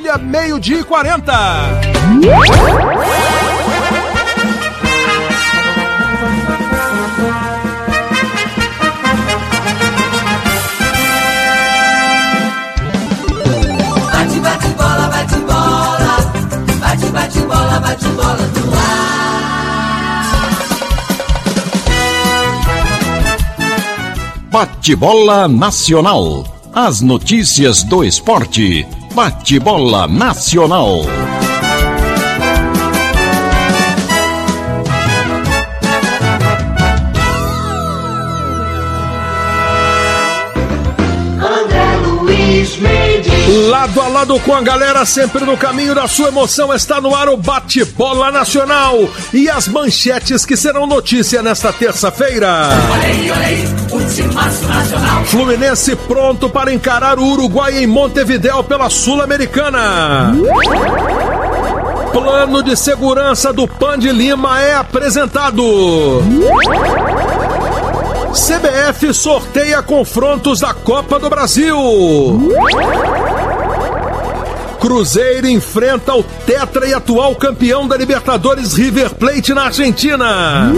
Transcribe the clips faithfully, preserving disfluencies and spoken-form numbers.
Brasília, meio-dia e quarenta. Bate, bate, bola, bate, bola. Bate, bate, bola, bate, bola no ar. Bate-bola Nacional. As notícias do esporte. Bate-bola Nacional. Lado a lado com a galera, sempre no caminho da sua emoção, está no ar o Bate-Bola Nacional e as manchetes que serão notícia nesta terça-feira. Fluminense pronto para encarar o Uruguai em Montevidéu pela Sul-Americana. Plano de segurança do Pan de Lima é apresentado. C B F sorteia confrontos da Copa do Brasil. Cruzeiro enfrenta o tetra e atual campeão da Libertadores River Plate na Argentina.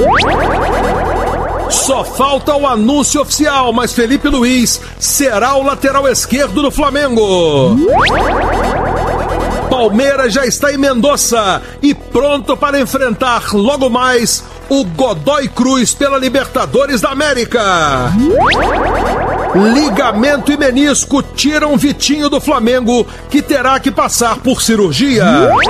Só falta o anúncio oficial, mas Felipe Luiz será o lateral esquerdo do Flamengo. Palmeiras já está em Mendoza e pronto para enfrentar logo mais o Godoy Cruz pela Libertadores da América. Ligamento e menisco tiram Vitinho do Flamengo, que terá que passar por cirurgia.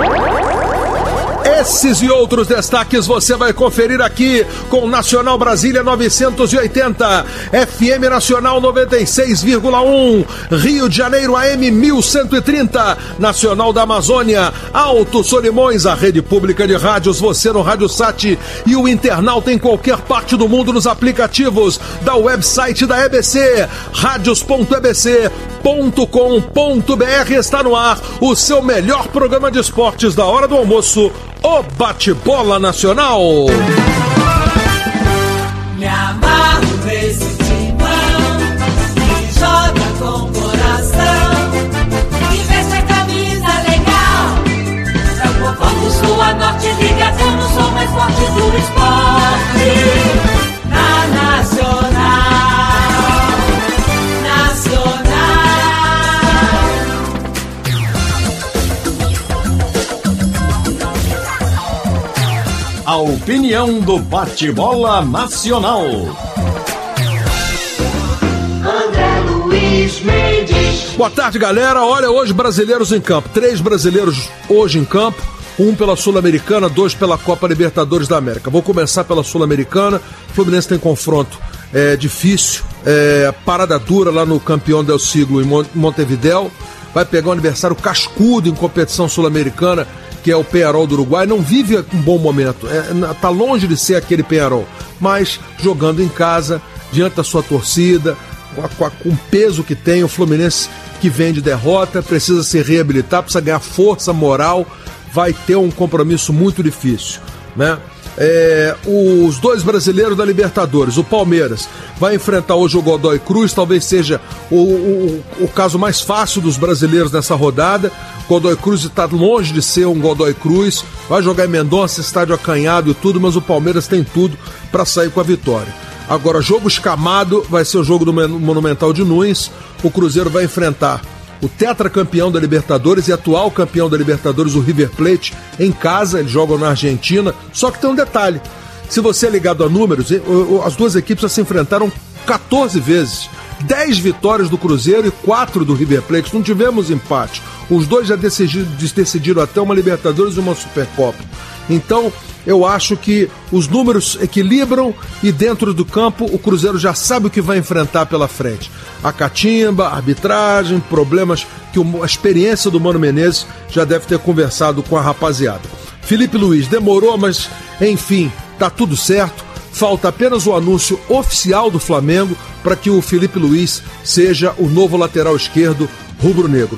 Esses e outros destaques você vai conferir aqui com Nacional Brasília novecentos e oitenta, F M Nacional noventa e seis vírgula um, Rio de Janeiro A M mil cento e trinta, Nacional da Amazônia, Alto Solimões, a rede pública de rádios, você no Rádio Sat e o internauta em qualquer parte do mundo nos aplicativos da website da E B C, radios ponto e b c ponto com ponto b r. Está no ar o seu melhor programa de esportes da hora do almoço, o Bate-Bola Nacional. Me amarro nesse timão que joga com coração, que veste a camisa legal. É o povão do Sul a Norte ligadão, não sou mais forte do esporte. Na Nacional, Nacional. A opinião do Bate-Bola Nacional. André Luiz Mendes. Boa tarde, galera. Olha, hoje brasileiros em campo. Três brasileiros hoje em campo. Um pela Sul-Americana, dois pela Copa Libertadores da América. Vou começar pela Sul-Americana. O Fluminense tem confronto é, difícil. É, parada dura lá no campeão del siglo em Montevidéu. Vai pegar um adversário cascudo em competição sul-americana, que é o Peñarol do Uruguai. Não vive um bom momento, está é, longe de ser aquele Peñarol, mas jogando em casa, diante da sua torcida, com, a, com, a, com o peso que tem, o Fluminense que vem de derrota, precisa se reabilitar, precisa ganhar força moral, vai ter um compromisso muito difícil, né? É, os dois brasileiros da Libertadores, o Palmeiras vai enfrentar hoje o Godoy Cruz, talvez seja o, o, o caso mais fácil dos brasileiros nessa rodada. Godoy Cruz está longe de ser um Godoy Cruz, vai jogar em Mendonça, estádio acanhado e tudo, mas o Palmeiras tem tudo para sair com a vitória. Agora, jogo escamado vai ser o jogo do Monumental de Nunes. O Cruzeiro vai enfrentar o tetracampeão da Libertadores e atual campeão da Libertadores, o River Plate, em casa. Eles jogam na Argentina, só que tem um detalhe: se você é ligado a números, as duas equipes já se enfrentaram catorze vezes, dez vitórias do Cruzeiro e quatro do River Plate, não tivemos empate. Os dois já decidiram, decidiram até uma Libertadores e uma Supercopa. Então, eu acho que os números equilibram e dentro do campo o Cruzeiro já sabe o que vai enfrentar pela frente. A catimba, a arbitragem, problemas que a experiência do Mano Menezes já deve ter conversado com a rapaziada. Felipe Luiz demorou, mas enfim, tá tudo certo. Falta apenas o anúncio oficial do Flamengo para que o Felipe Luiz seja o novo lateral esquerdo rubro-negro.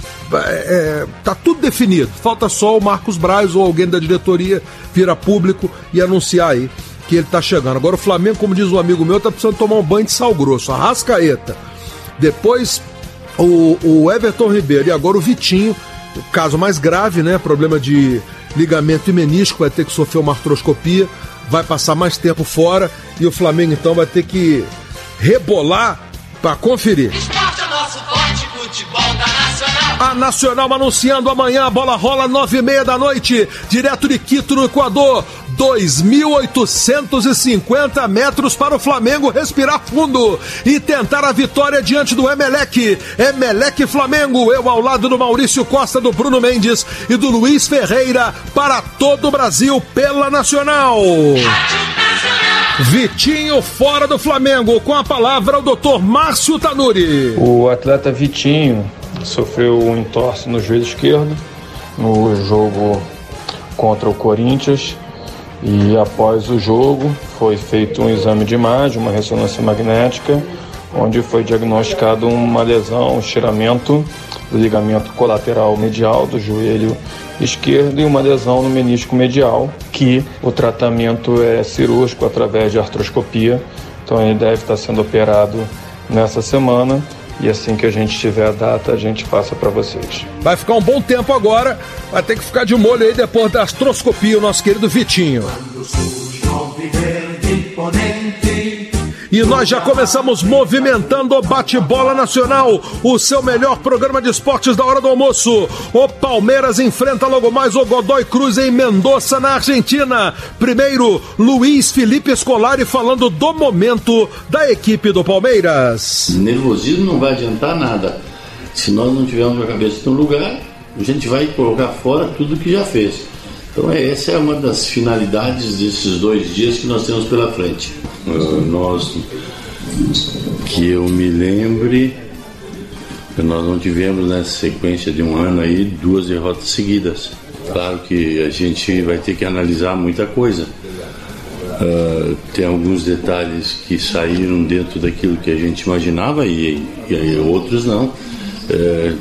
É, tá tudo definido, falta só o Marcos Braz ou alguém da diretoria vir a público e anunciar aí que ele tá chegando. Agora o Flamengo, como diz um amigo meu, tá precisando tomar um banho de sal grosso. Arrascaeta, depois o, o Everton Ribeiro e agora o Vitinho o caso mais grave, né? Problema de ligamento e menisco, vai ter que sofrer uma artroscopia, vai passar mais tempo fora e o Flamengo então vai ter que rebolar para conferir. Esporte é nosso forte, futebol da Nacional. A Nacional anunciando amanhã, a bola rola nove e meia da noite, direto de Quito, no Equador. dois mil oitocentos e cinquenta metros para o Flamengo respirar fundo e tentar a vitória diante do Emelec. Emelec Flamengo, eu ao lado do Maurício Costa, do Bruno Mendes e do Luiz Ferreira, para todo o Brasil pela Nacional. Vitinho fora do Flamengo, com a palavra o doutor Márcio Tanuri. O atleta Vitinho sofreu um entorse no joelho esquerdo no jogo contra o Corinthians. E após o jogo foi feito um exame de imagem, uma ressonância magnética, onde foi diagnosticado uma lesão, um estiramento do ligamento colateral medial do joelho esquerdo e uma lesão no menisco medial, que o tratamento é cirúrgico através de artroscopia. Então ele deve estar sendo operado nessa semana. E assim que a gente tiver a data, a gente passa para vocês. Vai ficar um bom tempo agora, vai ter que ficar de molho aí depois da astroscopia, o nosso querido Vitinho. E nós já começamos movimentando o Bate-Bola Nacional, o seu melhor programa de esportes da hora do almoço. O Palmeiras enfrenta logo mais o Godoy Cruz em Mendoza, na Argentina. Primeiro, Luiz Felipe Scolari falando do momento da equipe do Palmeiras. Nervosismo não vai adiantar nada. Se nós não tivermos a cabeça no lugar, a gente vai colocar fora tudo que já fez. Então essa é uma das finalidades desses dois dias que nós temos pela frente. Uh, nós, que eu me lembre, nós não tivemos nessa sequência de um ano aí duas derrotas seguidas. Claro que a gente vai ter que analisar muita coisa. Uh, tem alguns detalhes que saíram dentro daquilo que a gente imaginava e, e outros não. Uh,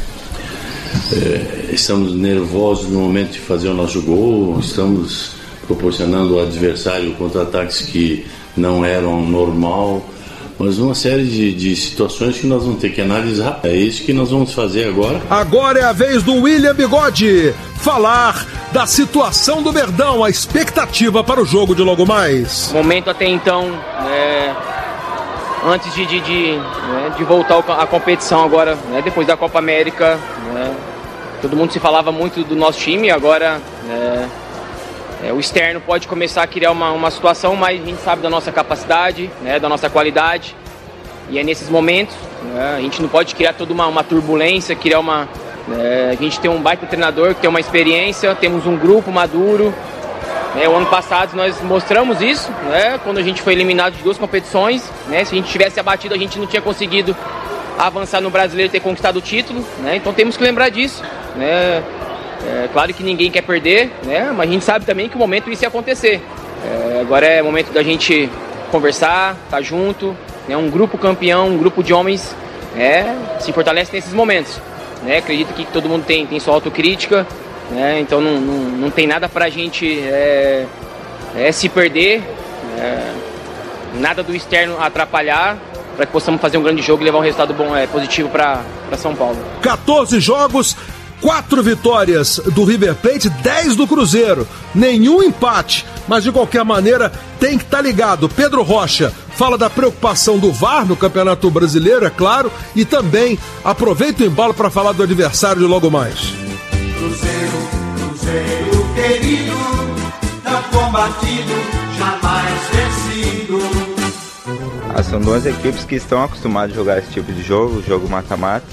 É, estamos nervosos no momento de fazer o nosso gol, estamos proporcionando ao adversário contra-ataques que não eram normal, mas uma série de, de situações que nós vamos ter que analisar. É isso que nós vamos fazer agora. Agora é a vez do William Bigode falar da situação do Verdão, a expectativa para o jogo de logo mais. Momento até então, é, antes de, de, de, né, de voltar à competição agora, né, depois da Copa América, né, todo mundo se falava muito do nosso time, agora é, é, o externo pode começar a criar uma, uma situação, mas a gente sabe da nossa capacidade, né, da nossa qualidade, e é nesses momentos, né, a gente não pode criar toda uma, uma turbulência, criar uma... É, a gente tem um baita treinador que tem uma experiência, temos um grupo maduro, né, o ano passado nós mostramos isso, né, quando a gente foi eliminado de duas competições, né, se a gente tivesse abatido a gente não tinha conseguido avançar no Brasileiro e ter conquistado o título, né? Então temos que lembrar disso, né? É, claro que ninguém quer perder, né? Mas a gente sabe também que o momento isso ia acontecer. É, agora é o momento da gente conversar, estar tá junto, né? Um grupo campeão, um grupo de homens, né? Se fortalece nesses momentos, né? Acredito que todo mundo tem, tem sua autocrítica, né? Então não, não, não tem nada pra gente é, é, se perder, é, nada do externo atrapalhar, para que possamos fazer um grande jogo e levar um resultado bom, é, positivo para São Paulo. quatorze jogos, quatro vitórias do River Plate, dez do Cruzeiro. Nenhum empate, mas de qualquer maneira tem que estar tá ligado. Pedro Rocha fala da preocupação do V A R no Campeonato Brasileiro, é claro, e também aproveita o embalo para falar do adversário de logo mais. Cruzeiro, Cruzeiro querido, tão combatido, jamais vencido. Ah, são duas equipes que estão acostumadas a jogar esse tipo de jogo, jogo mata-mata,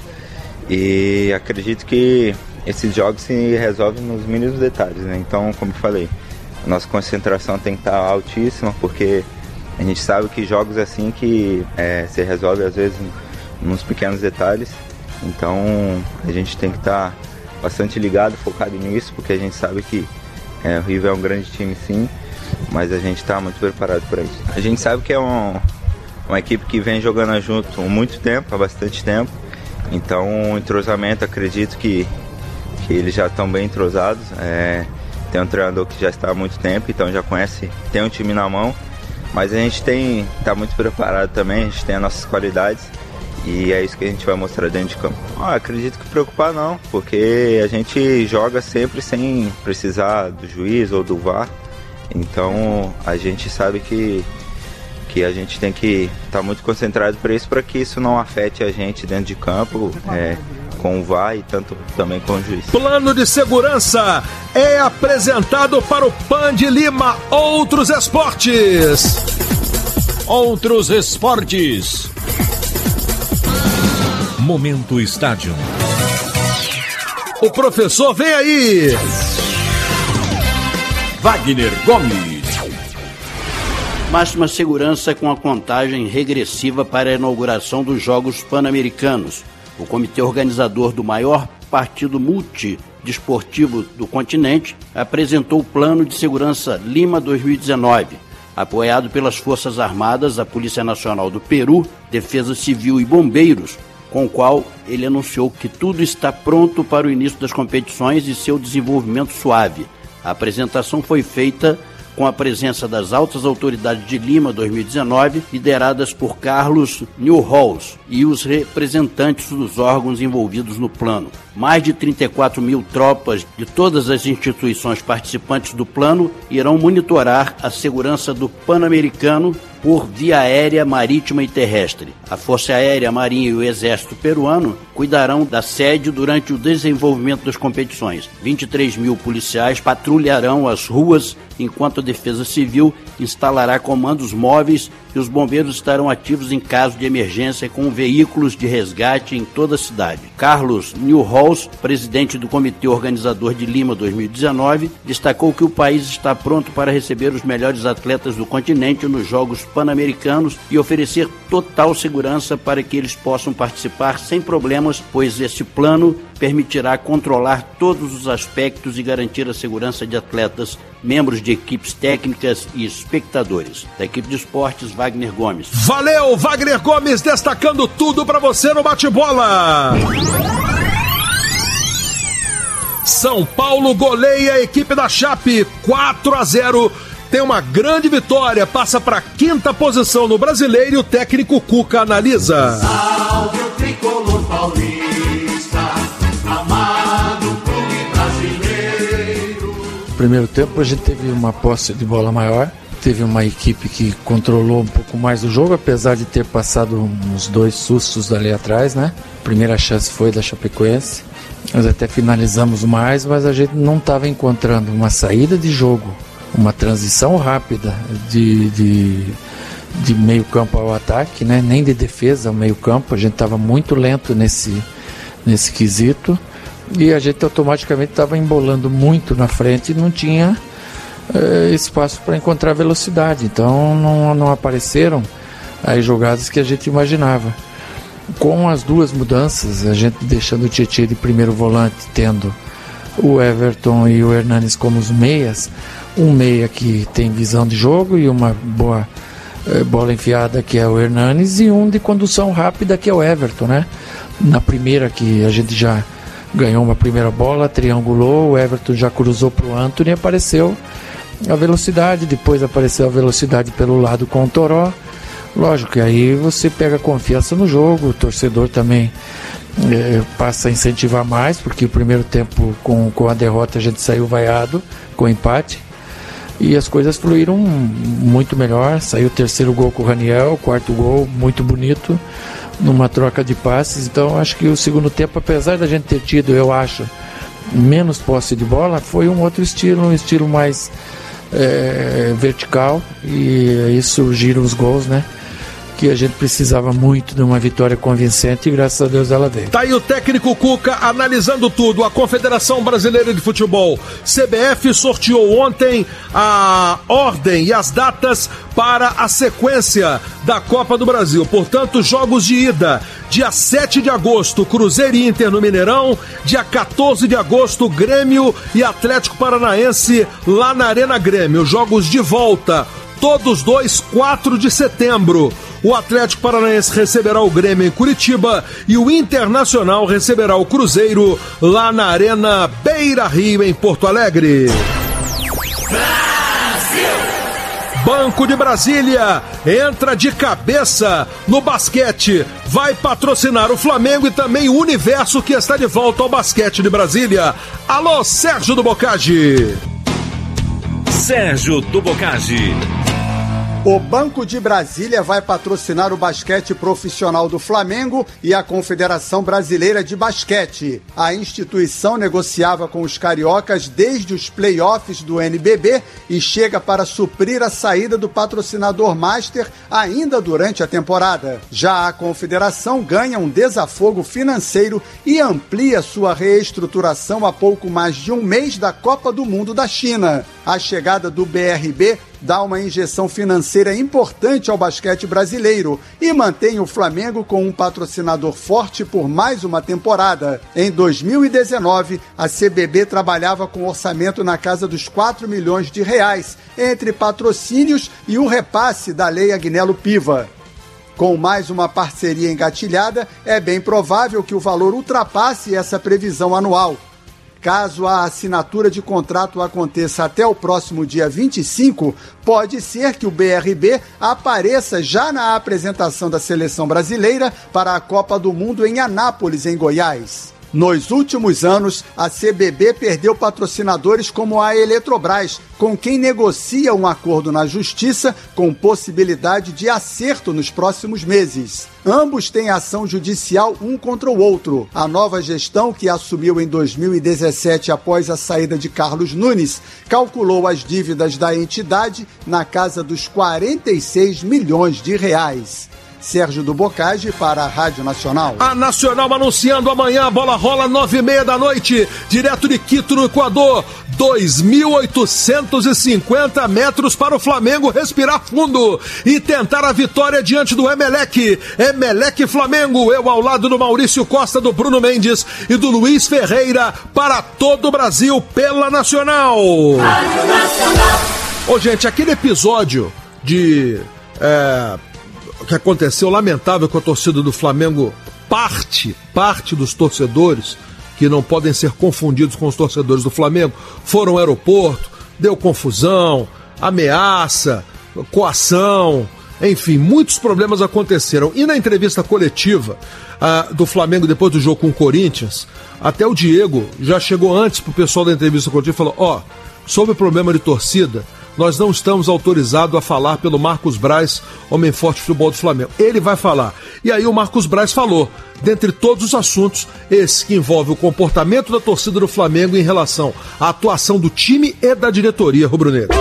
e acredito que esses jogos se resolvem nos mínimos detalhes, né? Então, como eu falei, a nossa concentração tem que estar altíssima, porque a gente sabe que jogos assim que é, se resolve às vezes nos pequenos detalhes, então a gente tem que estar bastante ligado, focado nisso, porque a gente sabe que é, o River é um grande time sim, mas a gente está muito preparado para isso. A gente sabe que é um uma equipe que vem jogando junto há muito tempo, há bastante tempo. Então o entrosamento, acredito que, que eles já estão bem entrosados. É, tem um treinador que já está há muito tempo, então já conhece, tem um time na mão. Mas a gente tem está muito preparado também, a gente tem as nossas qualidades E é isso que a gente vai mostrar dentro de campo. Ah, acredito que preocupar não, porque a gente joga sempre sem precisar do juiz ou do V A R. Então a gente sabe que, que a gente tem que estar tá muito concentrado para isso, para que isso não afete a gente dentro de campo, é, com o V A R e tanto também com o juiz. Plano de segurança é apresentado para o Pan de Lima Outros Esportes. Outros Esportes. Momento Estádio. O professor vem aí. Wagner Gomes. Máxima segurança com a contagem regressiva para a inauguração dos Jogos Pan-Americanos. O comitê organizador do maior partido multidesportivo do continente apresentou o Plano de Segurança Lima dois mil e dezenove. Apoiado pelas Forças Armadas, a Polícia Nacional do Peru, Defesa Civil e Bombeiros, com o qual ele anunciou que tudo está pronto para o início das competições e seu desenvolvimento suave. A apresentação foi feita com a presença das altas autoridades de Lima dois mil e dezenove, lideradas por Carlos Newhouse, e os representantes dos órgãos envolvidos no plano. Mais de trinta e quatro mil tropas de todas as instituições participantes do plano irão monitorar a segurança do Pan-Americano por via aérea, marítima e terrestre. A Força Aérea, a Marinha e o Exército Peruano cuidarão da sede durante o desenvolvimento das competições. vinte e três mil policiais patrulharão as ruas, enquanto a Defesa Civil instalará comandos móveis e os bombeiros estarão ativos em caso de emergência com veículos de resgate em toda a cidade. Carlos Newhouse, presidente do Comitê Organizador de Lima dois mil e dezenove, destacou que o país está pronto para receber os melhores atletas do continente nos Jogos Pan-Americanos e oferecer total segurança para que eles possam participar sem problemas, pois esse plano permitirá controlar todos os aspectos e garantir a segurança de atletas, membros de equipes técnicas e espectadores. Da equipe de esportes, Wagner Gomes. Valeu, Wagner Gomes, destacando tudo para você no bate-bola. São Paulo goleia a equipe da Chape quatro a zero. Tem uma grande vitória, passa para a quinta posição no Brasileiro e o técnico Cuca analisa. Salve o tricolor paulista, amado clube brasileiro. No primeiro tempo a gente teve uma posse de bola maior, teve uma equipe que controlou um pouco mais o jogo, apesar de ter passado uns dois sustos ali atrás, né? A primeira chance foi da Chapecoense, nós até finalizamos mais, mas a gente não estava encontrando uma saída de jogo, uma transição rápida de, de, de meio campo ao ataque, né? Nem de defesa ao meio campo, a gente estava muito lento nesse, nesse quesito e a gente automaticamente estava embolando muito na frente e não tinha eh, espaço para encontrar velocidade, então não, não apareceram aí jogadas que a gente imaginava. Com as duas mudanças, a gente deixando o Tietê de primeiro volante, tendo o Everton e o Hernanes como os meias, um meia que tem visão de jogo e uma boa eh, bola enfiada, que é o Hernanes, e um de condução rápida, que é o Everton, né? Na primeira, que a gente já ganhou uma primeira bola, triangulou, o Everton já cruzou para o Antony e apareceu a velocidade, depois apareceu a velocidade pelo lado com o Toró. Lógico que aí você pega confiança no jogo, o torcedor também é, passa a incentivar mais, porque o primeiro tempo com, com a derrota a gente saiu vaiado, com empate, e as coisas fluíram muito melhor. Saiu o terceiro gol com o Raniel, o quarto gol muito bonito, numa troca de passes. Então acho que o segundo tempo, apesar da gente ter tido, eu acho, menos posse de bola, foi um outro estilo, um estilo mais é, vertical, e aí surgiram os gols, né? Que a gente precisava muito de uma vitória convincente e graças a Deus ela veio. Tá aí o técnico Cuca analisando tudo. A Confederação Brasileira de Futebol, C B F, sorteou ontem a ordem e as datas para a sequência da Copa do Brasil. Portanto, jogos de ida, dia sete de agosto, Cruzeiro e Inter no Mineirão, dia quatorze de agosto, Grêmio e Atlético Paranaense lá na Arena Grêmio. Jogos de volta, todos dois, quatro de setembro. O Atlético Paranaense receberá o Grêmio em Curitiba e o Internacional receberá o Cruzeiro lá na Arena Beira-Rio, em Porto Alegre. Brasil! Banco de Brasília entra de cabeça no basquete. Vai patrocinar o Flamengo e também o Universo, que está de volta ao basquete de Brasília. Alô, Sérgio do Boccagi. Sérgio do Boccagi. O Banco de Brasília vai patrocinar o basquete profissional do Flamengo e a Confederação Brasileira de Basquete. A instituição negociava com os cariocas desde os playoffs do N B B e chega para suprir a saída do patrocinador master ainda durante a temporada. Já a Confederação ganha um desafogo financeiro e amplia sua reestruturação a pouco mais de um mês da Copa do Mundo da China. A chegada do B R B dá uma injeção financeira importante ao basquete brasileiro e mantém o Flamengo com um patrocinador forte por mais uma temporada. Em dois mil e dezenove, a C B B trabalhava com orçamento na casa dos quatro milhões de reais, entre patrocínios e o repasse da Lei Agnello Piva. Com mais uma parceria engatilhada, é bem provável que o valor ultrapasse essa previsão anual. Caso a assinatura de contrato aconteça até o próximo dia vinte e cinco, pode ser que o B R B apareça já na apresentação da seleção brasileira para a Copa do Mundo em Anápolis, em Goiás. Nos últimos anos, a C B B perdeu patrocinadores como a Eletrobras, com quem negocia um acordo na Justiça com possibilidade de acerto nos próximos meses. Ambos têm ação judicial um contra o outro. A nova gestão, que assumiu em dois mil e dezessete após a saída de Carlos Nunes, calculou as dívidas da entidade na casa dos quarenta e seis milhões de reais. Sérgio do Boccagi para a Rádio Nacional. A Nacional anunciando amanhã, a bola rola nove e meia da noite, direto de Quito, no Equador. dois mil oitocentos e cinquenta metros para o Flamengo respirar fundo e tentar a vitória diante do Emelec. Emelec Flamengo, eu ao lado do Maurício Costa, do Bruno Mendes e do Luiz Ferreira, para todo o Brasil pela Nacional. Rádio Nacional. Ô, gente, aquele episódio de... É... que aconteceu, lamentável, com a torcida do Flamengo, parte, parte dos torcedores, que não podem ser confundidos com os torcedores do Flamengo, foram ao aeroporto, deu confusão, ameaça, coação, enfim, muitos problemas aconteceram. E na entrevista coletiva uh, do Flamengo depois do jogo com o Corinthians, até o Diego já chegou antes pro pessoal da entrevista coletiva e falou, ó, oh, sobre o problema de torcida, nós não estamos autorizados a falar pelo Marcos Braz, homem forte de futebol do Flamengo. Ele vai falar. E aí o Marcos Braz falou, dentre todos os assuntos, esse que envolve o comportamento da torcida do Flamengo em relação à atuação do time e da diretoria rubro-negra.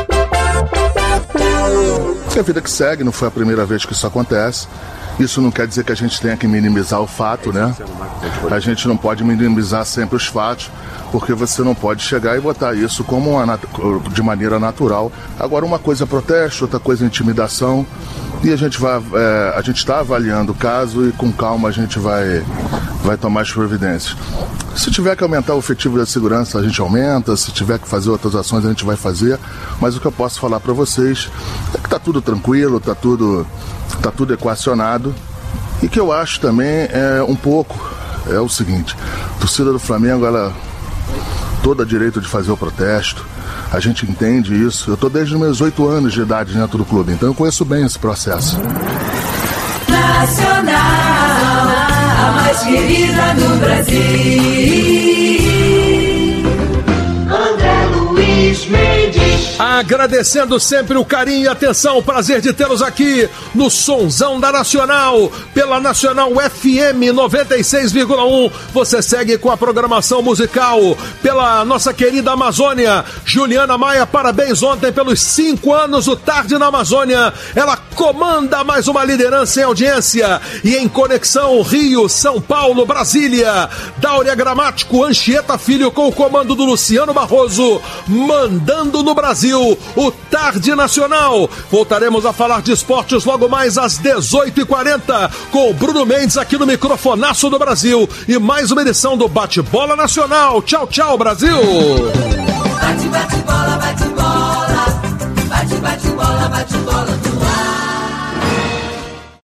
É a vida que segue, não foi a primeira vez que isso acontece. Isso não quer dizer que a gente tenha que minimizar o fato, né? A gente não pode minimizar sempre os fatos, porque você não pode chegar e botar isso como uma, de maneira natural. Agora, uma coisa é protesto, outra coisa é intimidação, e a gente vai, é, a gente está avaliando o caso e com calma a gente vai, vai tomar as providências. Se tiver que aumentar o efetivo da segurança, a gente aumenta, se tiver que fazer outras ações, a gente vai fazer, mas o que eu posso falar para vocês é que está tudo tranquilo, está tudo, tá tudo equacionado, e que eu acho também é um pouco, é o seguinte, a torcida do Flamengo, ela todo direito de fazer o protesto, a gente entende isso. Eu estou desde os meus oito anos de idade dentro do clube, então eu conheço bem esse processo. Nacional, a mais querida do Brasil. André Luiz Mendes. Agradecendo sempre o carinho e atenção, o prazer de tê-los aqui no Sonzão da Nacional, pela Nacional F M noventa e seis vírgula um. Você segue com a programação musical pela nossa querida Amazônia. Juliana Maia, parabéns ontem pelos cinco anos do Tarde na Amazônia. Ela comanda mais uma liderança em audiência e em conexão Rio, São Paulo, Brasília. Dáurea Gramático, Anchieta Filho com o comando do Luciano Barroso, mandando no Brasil o Tarde Nacional. Voltaremos a falar de esportes logo mais às dezoito e quarenta com o Bruno Mendes aqui no microfonaço do Brasil e mais uma edição do Bate-Bola Nacional. Tchau, tchau, Brasil! Bate, bate, bola, bate, bola. Bate, bate, bola, bate, bola.